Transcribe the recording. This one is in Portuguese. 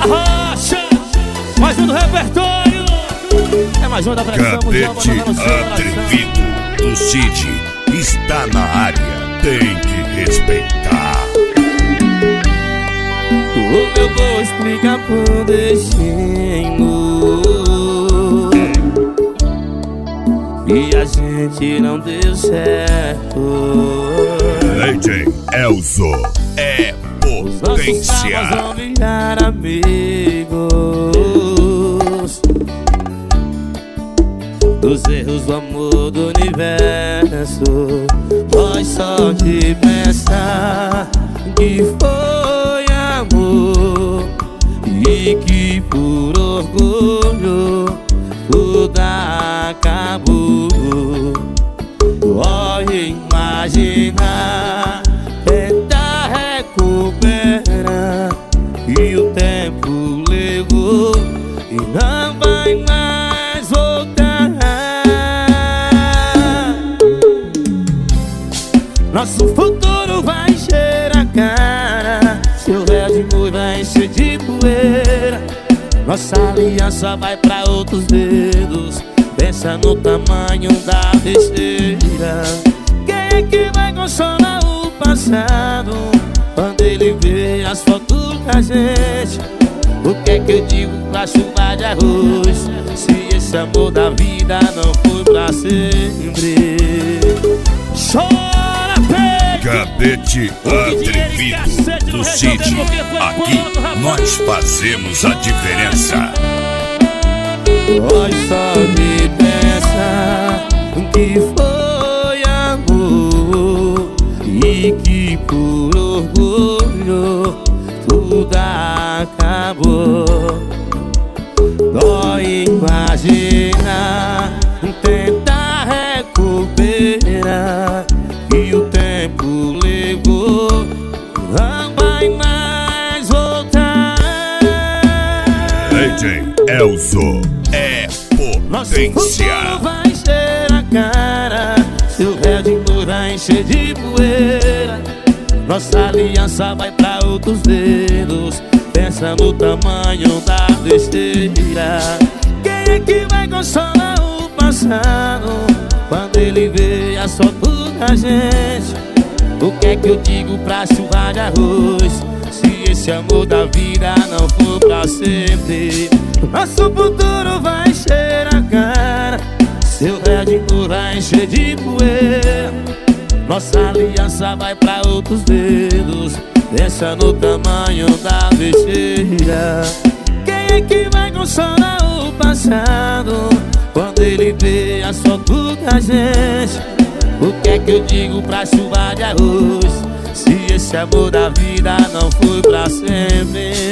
Arrocha, mais um do repertório. É mais um da pressão mundial. Cadete atrevido do Cid está na área, tem que respeitar. Como eu vou explicar pro destino que a gente não deu certo? Lady Elzo é potência. Vão virar amigos dos erros do amor do universo. Nós só de pensar que foi amor e que por orgulho tudo acabou. Pode imaginar, tentar recuperar, e o tempo levou e não vai mais voltar. Nosso futuro vai encher a cara, seu véu de amor vai encher de poeira. Nossa aliança vai pra outros dedos, pensa no tamanho da besteira. Quem é que vai consolar o passado quando ele vê as fotos da gente? O que é que eu digo pra chuva de arroz, se esse amor da vida não foi pra sempre? Chora, peito! Cadete atrevido do Cid, aqui nós fazemos a diferença. Nós só de pensar que foi amor e que por orgulho tudo acabou. Dói imaginar, tentar recuperar, e o tempo levou, não vai mais voltar. Lady Elzo é potência. Vai encher a cara, seu véu de amor vai encher de poeira. Nossa aliança vai pra outros dedos, pensa no tamanho da besteira. Quem é que vai consolar o passado quando ele vê as fotos da gente? O que é que eu digo pra chuva de arroz, se esse amor da vida não for pra sempre? Nosso futuro vai encher a cara, seu véu de amor vai encher de poeira. Nossa aliança vai pra outros dedos, pensa no tamanho da besteira. Quem é que vai consolar o passado quando ele vê as fotos da gente? O que é que eu digo pra chuva de arroz, se esse amor da vida não foi pra sempre?